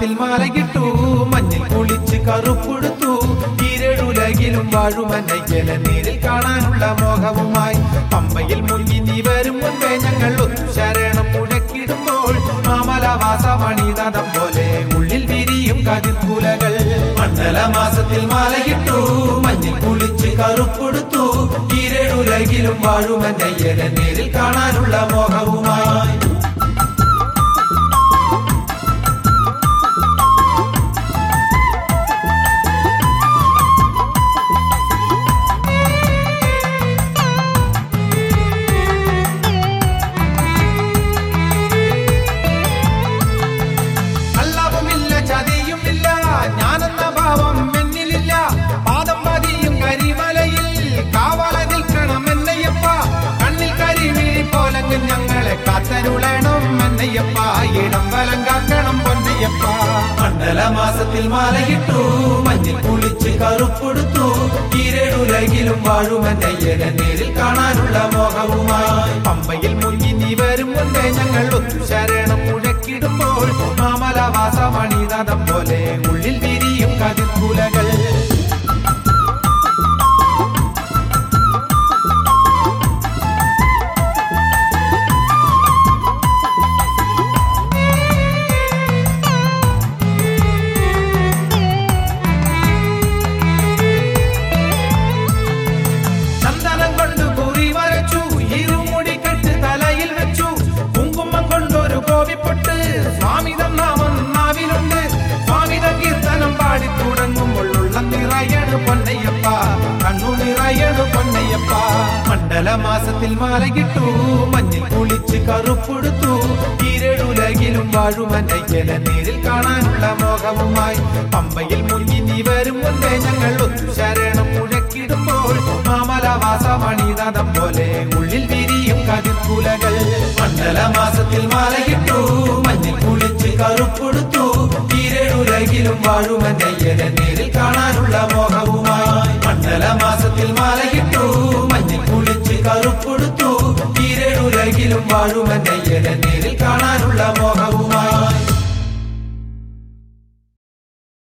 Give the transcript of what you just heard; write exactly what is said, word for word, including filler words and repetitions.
മാസത്തിൽ മാലകിട്ടു മഞ്ഞിൽ കുളിച്ച് കറുപ്പെടുത്തു ഈരേഴുലകിലും വാഴുമന്നയ്യല നേരിൽ കാണാനുള്ള മോഹവുമായി പമ്പയിൽ മുങ്ങി നീ വരും മുൻപേ ഞങ്ങൾ ഒത്തു ശരണം മുഴക്കിടുമ്പോൾ മാമലവാസമണിനാഥം പോലെ ഉള്ളിൽ വിരിയും കതിർക്കുലകൾ മണ്ഡലമാസത്തിൽ മാലകിട്ടു മഞ്ഞിൽ കുളിച്ച് കറുപ്പെടുത്തു ഈരേഴുലകിലും വാഴുമന്നയ്യല നേരിൽ കാണാനുള്ള മോഹവുമായി ഞാനെന്ന ഭാവം എന്നിലില്ല പാദം പതിയും കരിമലയിൽ കാവല നിൽക്കണം എന്നയ്യപ്പ കണ്ണിൽ കരിമീഴി പോലങ്ങ് ഞങ്ങളെ കാത്തരുളണം എന്നയ്യപ്പ ഇടം വലം കാക്കണം പൊന്നയ്യപ്പ മണ്ഡലമാസത്തിൽ മാലകിട്ടു മഞ്ഞിൽ കുളിച്ച് കറുപ്പെടുത്തു ഈരേഴുലകിലും വാഴുമന്നയ്യനെ നേരിൽ കാണാനുള്ള മോഹവുമായി പമ്പയിൽ മുങ്ങി നീ വരും മുൻപേ ഞങ്ങൾ ഒത്തു ശരണം മുഴക്കിടുമ്പോൾ മാമലവാസമണിനാഥം പോലെ ഉള്ളിൽ വിരിയും കതിർക്കുലകൾ ചന്ദനം കൊണ്ട് കുറി വരച്ചു ഇരുമുടി കെട്ട് തലയിൽ വെച്ചു കുങ്കുമം കൊണ്ടൊരു കോവിപ്പൊട്ട് സ്വാമിതം നാമം നാവിലുണ്ട് സ്വാമിതം കീർത്തനം പാടി തുടങ്ങുമ്പോൾ ഉള്ളം നിറയണു പൊന്നയ്യപ്പ കണ്ണു നിറയണു പൊന്നയ്യപ്പ മണ്ഡലമാസത്തിൽ മാലകിട്ടു മഞ്ഞിൽ കുളിച്ച് കറുപ്പെടുത്തു ഈരേഴുലകിലും വാഴുമന്നയ്യല നേരിൽ കാണാനുള്ള മോഹവുമായി പമ്പയിൽ മുങ്ങി നീ വരും മുൻപേ ഞങ്ങൾ ഒത്തു ശരണം മുഴക്കിടുമ്പോൾ മാമലവാസമണിനാഥം പോലെ ഉള്ളിൽ വിരിയും കതിർക്കുലകൾ മണ്ഡലമാസത്തിൽ മാലകിട്ടു മഞ്ഞിൽ കുളിച്ച് കറുപ്പെടുത്തു ഈരേഴുലകിലും വാഴുമന്നയ്യല നേരിൽ കാണാനുള്ള